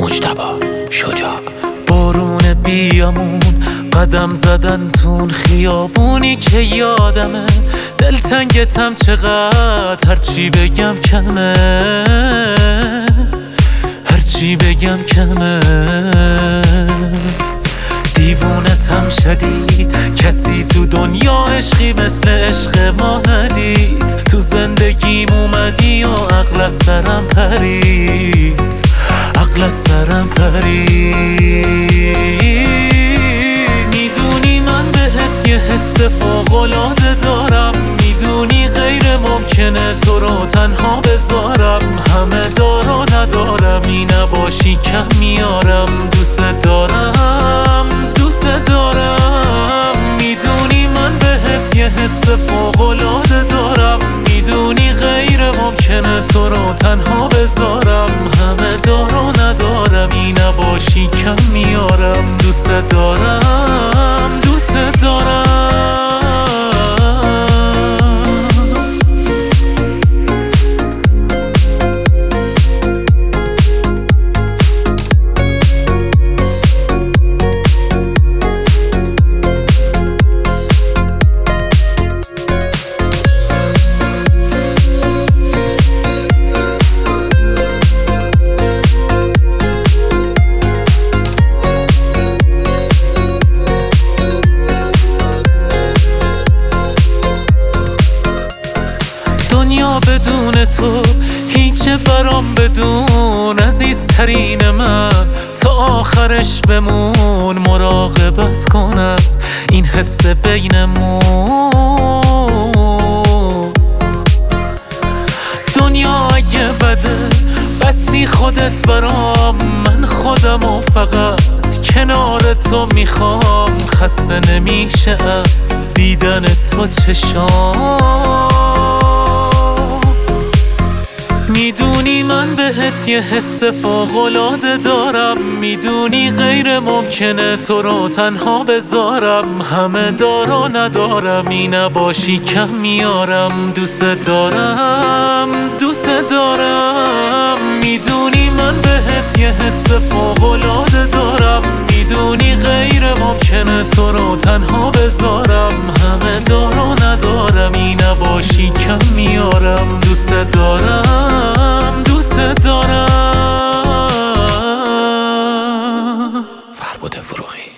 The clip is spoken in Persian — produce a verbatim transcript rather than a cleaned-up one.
مجتبی شجاع. بارون بیامون قدم زدن تون خیابونی که یادمه، دلتنگتم چقدر هرچی بگم کمه، هرچی بگم کمه. دیوونتم شدید، کسی تو دنیا عشقی مثل عشق ما ندید. تو زندگیم اومدی و عقل از سرم پرید، عقل از سرم پرید. میدونی من بهت یه حس فوق‌العاده دارم، میدونی غیر ممکنه تو رو تنها بذارم. همه دارو ندارم، این نباشی کم میارم. دوست دارم، دوست دارم. میدونی من بهت یه حس فوق‌العاده دارم، میدونی غیر ممکنه تو رو تنها بذارم. همه دارو ندارم، این نباشی کم میارم. دوست دارم، دوست دارم. دنیا بدون تو هیچه برام، بدون عزیزترین من تا آخرش بمون. مراقبت کن از این حس بینمون. دنیا اگه بده بسی خودت برام، من خودم و فقط کنار تو میخوام. خسته نمیشه از دیدن تو چشام. میدونی من بهت یه حس فوق‌العاده دارم، میدونی غیر ممکنه تو رو تنها بذارم. همه دارو ندارم، این نباشی کم میارم. دوست دارم، دوست دارم. میدونی من بهت یه حس فوق‌العاده دارم، میدونی غیر ممکنه تو رو تنها بذارم. همه دارو ندارم، این نباشی کم میارم. دوست دارم، دوست دارم. فربود فروغی.